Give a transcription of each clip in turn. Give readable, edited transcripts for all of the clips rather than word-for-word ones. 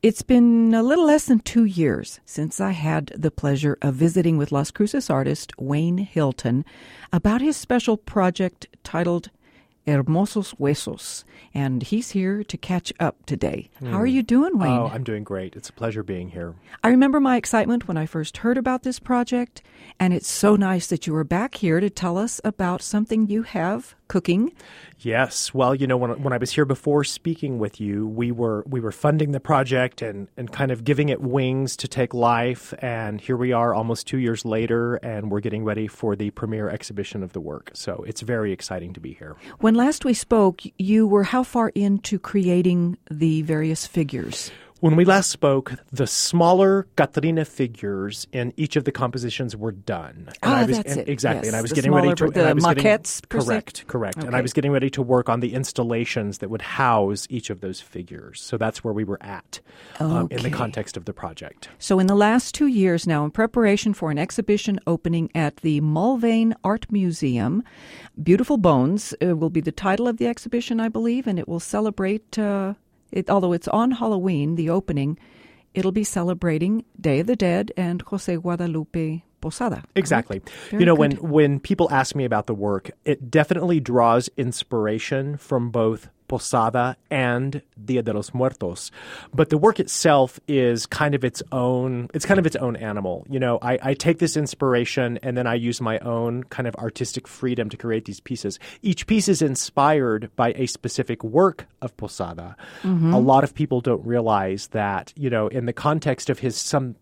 It's been a little less than 2 years since I had the pleasure of visiting with Las Cruces artist Wayne Hilton about his special project titled Hermosos Huesos, and he's here to catch up today. How are you doing, Wayne? Oh, I'm doing great. It's a pleasure being here. I remember my excitement when I first heard about this project, and it's so nice that you are back here to tell us about something you have cooking. Yes. Well, you know, when I was here before speaking with you, we were funding the project and kind of giving it wings to take life. And here we are almost 2 years later, and we're getting ready for the premiere exhibition of the work. So it's very exciting to be here. When last we spoke, you were how far into creating the various figures? When we last spoke, the smaller Catrina figures in each of the compositions were done. And that's it. Exactly. Yes. And I was the getting smaller, ready to... The maquettes, Correct. Okay. And I was getting ready to work on the installations that would house each of those figures. So that's where we were at in the context of the project. So in the last 2 years now, in preparation for an exhibition opening at the Mulvane Art Museum, Beautiful Bones will be the title of the exhibition, I believe, and it will celebrate... although it's on Halloween, the opening, it'll be celebrating Day of the Dead and Jose Guadalupe Posada. Exactly. You know, when people ask me about the work, it definitely draws inspiration from both Posada and Dia de los Muertos. But the work itself is kind of its own animal. You know, I take this inspiration and then I use my own kind of artistic freedom to create these pieces. Each piece is inspired by a specific work of Posada. Mm-hmm. A lot of people don't realize that, you know, in the context of his some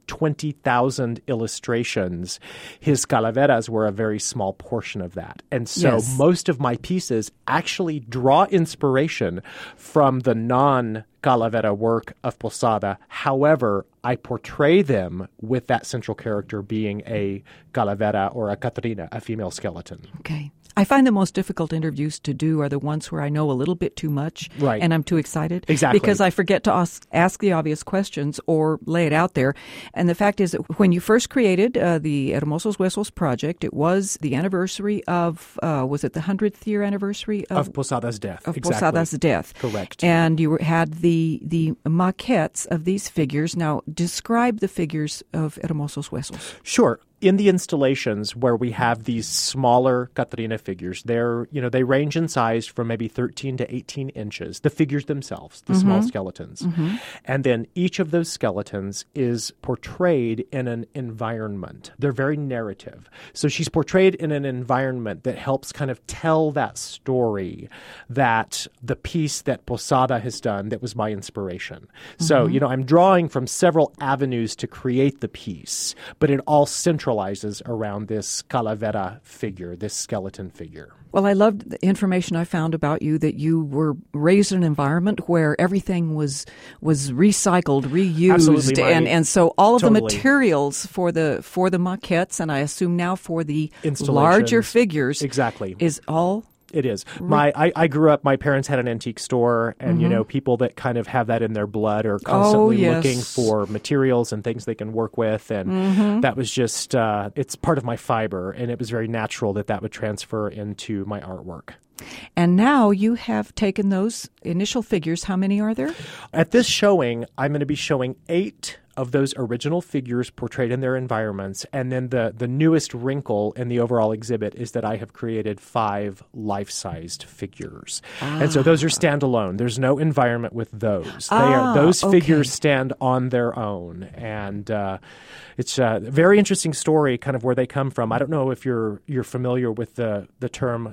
20,000 illustrations, his calaveras were a very small portion of that. And so most of my pieces actually draw inspiration from the non-Calavera work of Posada. However, I portray them with that central character being a Calavera or a Catrina, a female skeleton. Okay. I find the most difficult interviews to do are the ones where I know a little bit too much and I'm too excited. Exactly. Because I forget to ask the obvious questions or lay it out there. And the fact is that when you first created the Hermosos Huesos project, it was the anniversary of, was it the 100th year anniversary? Of Posada's death. Of Posada's death. Correct. And you had the maquettes of these figures. Now, describe the figures of Hermosos Huesos. Sure. In the installations where we have these smaller Catrina figures, they range in size from maybe 13 to 18 inches, the figures themselves, the small skeletons. Mm-hmm. And then each of those skeletons is portrayed in an environment. They're very narrative. So she's portrayed in an environment that helps kind of tell that story, that the piece that Posada has done that was my inspiration. Mm-hmm. So, you know, I'm drawing from several avenues to create the piece, but it all centralizes around this calavera figure, this skeleton figure. Well, I loved the information I found about you, that you were raised in an environment where everything was recycled, reused. Absolutely, and so all of the materials for the maquettes, and I assume now for the larger figures, is all... It is. I grew up, my parents had an antique store, and, you know, people that kind of have that in their blood are constantly looking for materials and things they can work with. And that was just, it's part of my fiber. And it was very natural that would transfer into my artwork. And now you have taken those initial figures. How many are there? At this showing, I'm going to be showing 8 of those original figures portrayed in their environments. And then the newest wrinkle in the overall exhibit is that I have created 5 life-sized figures. And so those are standalone. There's no environment with those. Those figures stand on their own. And it's a very interesting story, kind of where they come from. I don't know if you're familiar with the term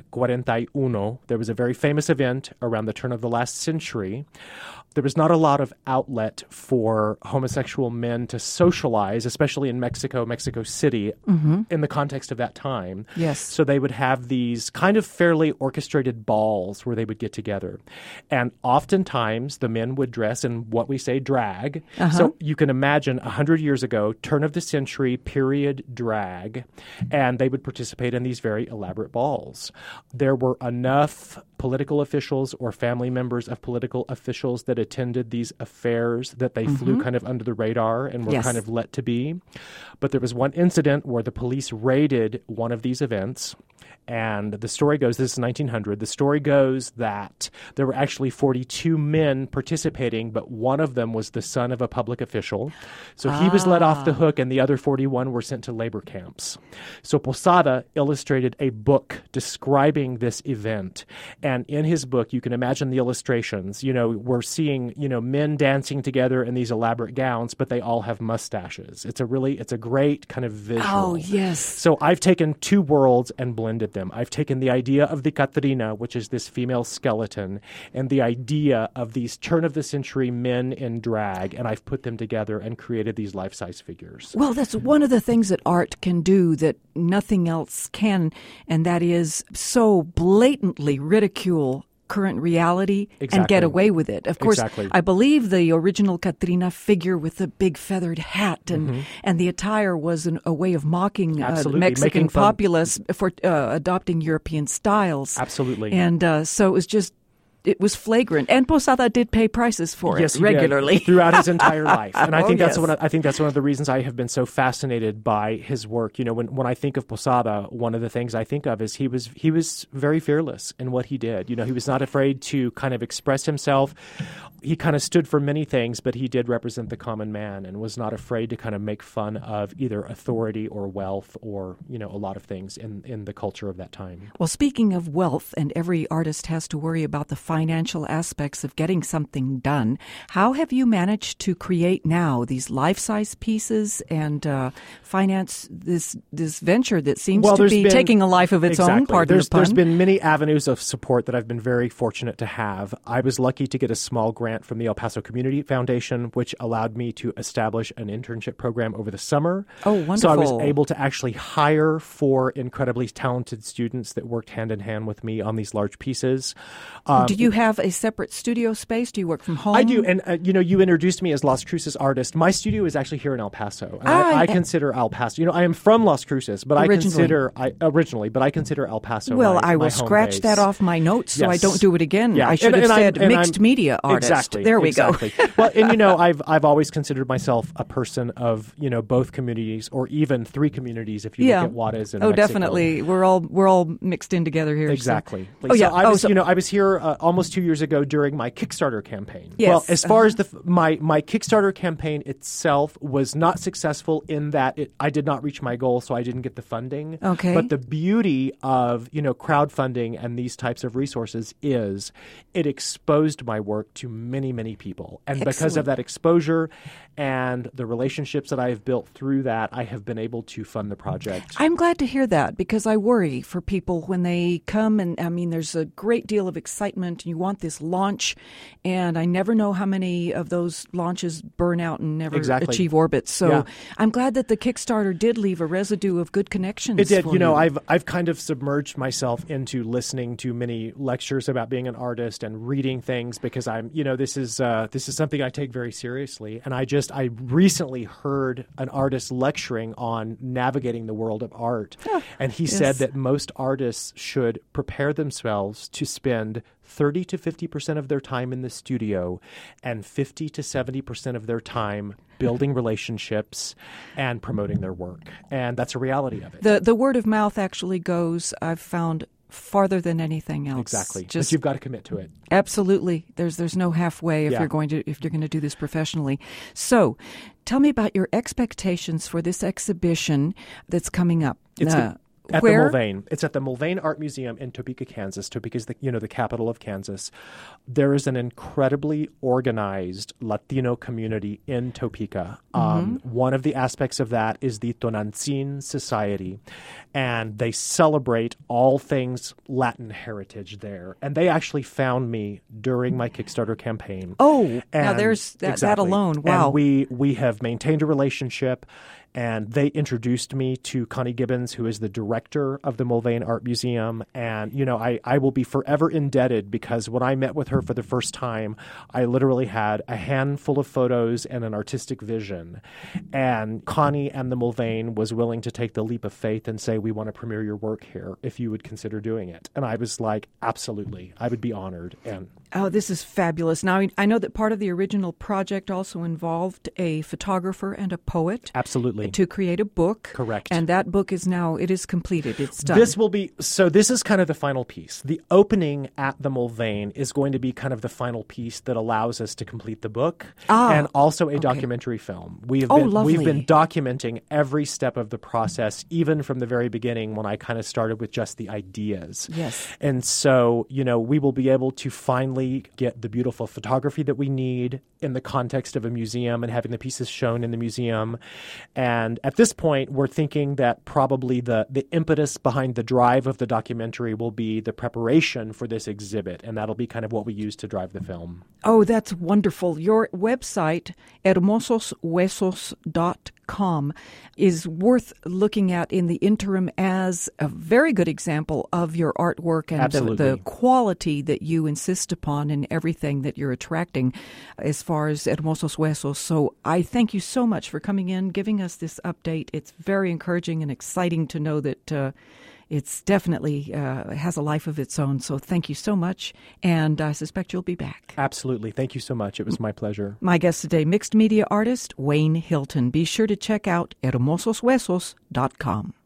41. There was a very famous event around the turn of the last century. There was not a lot of outlet for homosexual men to socialize, especially in Mexico City, in the context of that time. Yes. So they would have these kind of fairly orchestrated balls where they would get together. And oftentimes the men would dress in what we say drag. So you can imagine 100 years ago, turn of the century, period drag, and they would participate in these very elaborate balls. There were enough political officials or family members of political officials that attended these affairs that they flew kind of under the radar radar and were Yes. kind of let to be. But there was one incident where the police raided one of these events. And the story goes, this is 1900, the story goes that there were actually 42 men participating, but one of them was the son of a public official. So he was let off the hook, and the other 41 were sent to labor camps. So Posada illustrated a book describing this event. And in his book, you can imagine the illustrations. We're seeing, men dancing together in these elaborate gowns, but they all have mustaches. It's a great kind of visual. Oh, yes. So I've taken two worlds and blended them. I've taken the idea of the Catrina, which is this female skeleton, and the idea of these turn-of-the-century men in drag, and I've put them together and created these life-size figures. Well, that's one of the things that art can do that nothing else can, and that is so blatantly ridicule current reality and get away with it. Of course, Exactly. I believe the original Catrina figure with the big feathered hat and the attire was a way of mocking the Absolutely. Mexican Making fun. populace for adopting European styles. Absolutely. And so it was flagrant, and Posada did pay prices for Yes, it he regularly did, throughout his entire life, and I think yes. that's one of the reasons I have been so fascinated by his work. When I think of Posada, one of the things I think of is he was very fearless in what he did. He was not afraid to kind of express himself. He kind of stood for many things, but he did represent the common man and was not afraid to kind of make fun of either authority or wealth or a lot of things in the culture of that time. Well, speaking of wealth, and every artist has to worry about the financial aspects of getting something done, how have you managed to create now these life-size pieces and finance this venture that seems to be taking a life of its own, pardon the pun? There's been many avenues of support that I've been very fortunate to have. I was lucky to get a small grant from the El Paso Community Foundation, which allowed me to establish an internship program over the summer. Oh, wonderful. So I was able to actually hire 4 incredibly talented students that worked hand in hand with me on these large pieces. Do you have a separate studio space? Do you work from home? I do, and you introduced me as Las Cruces artist. My studio is actually here in El Paso. And I consider El Paso. I am from Las Cruces, but I consider El Paso. Well, my I will home scratch base. that off my notes so I Yes. don't do it again. Yeah. I should have said I'm mixed media artist. Exactly. There we go. Well, and I've always considered myself a person of both communities, or even 3 communities if you look at Juarez and Mexico. Definitely. We're all mixed in together here. Exactly. So. Oh, yeah. I was here almost 2 years ago during my Kickstarter campaign. Yes. Well, as far as my Kickstarter campaign itself was not successful in that I did not reach my goal, so I didn't get the funding. Okay. But the beauty of crowdfunding and these types of resources is it exposed my work to many, many people, and because of that exposure and the relationships that I have built through that, I have been able to fund the project. I'm glad to hear that, because I worry for people when they come, and there's a great deal of excitement. You want this launch, and I never know how many of those launches burn out and never achieve orbit. So I'm glad that the Kickstarter did leave a residue of good connections. It did. For you. I've kind of submerged myself into listening to many lectures about being an artist and reading things, because I'm, this is something I take very seriously. And I recently heard an artist lecturing on navigating the world of art. And he said that most artists should prepare themselves to spend 30 to 50% of their time in the studio and 50 to 70% of their time building relationships and promoting their work. And that's a reality of it. The word of mouth actually goes, I've found, farther than anything else. Exactly. But you've got to commit to it. Absolutely. There's no halfway if you're going to do this professionally. So, tell me about your expectations for this exhibition that's coming up. At the Mulvane. It's at the Mulvane Art Museum in Topeka, Kansas. Topeka is the capital of Kansas. There is an incredibly organized Latino community in Topeka. One of the aspects of that is the Tonantzin Society, and they celebrate all things Latin heritage there. And they actually found me during my Kickstarter campaign. Oh, now there's that alone. Wow. And we have maintained a relationship. And they introduced me to Connie Gibbons, who is the director of the Mulvane Art Museum. And, I will be forever indebted, because when I met with her for the first time, I literally had a handful of photos and an artistic vision. And Connie and the Mulvane was willing to take the leap of faith and say, we want to premiere your work here if you would consider doing it. And I was like, absolutely. I would be honored. And Oh, this is fabulous. Now, I know that part of the original project also involved a photographer and a poet. Absolutely. To create a book. Correct. And that book is now, it is completed. It's done. This is kind of the final piece. The opening at the Mulvane is going to be kind of the final piece that allows us to complete the book and also a documentary film. We've been documenting every step of the process, even from the very beginning when I kind of started with just the ideas. Yes. And so, we will be able to finally get the beautiful photography that we need in the context of a museum and having the pieces shown in the museum. And at this point, we're thinking that probably the impetus behind the drive of the documentary will be the preparation for this exhibit, and that'll be kind of what we use to drive the film. Oh, that's wonderful. Your website, hermososhuesos.com, is worth looking at in the interim as a very good example of your artwork and the quality that you insist upon in everything that you're attracting as far as Hermosos Huesos. So I thank you so much for coming in, giving us this update. It's very encouraging and exciting to know that it's definitely has a life of its own. So thank you so much, and I suspect you'll be back. Absolutely. Thank you so much. It was my pleasure. My guest today, mixed media artist Wayne Hilton. Be sure to check out hermososhuesos.com.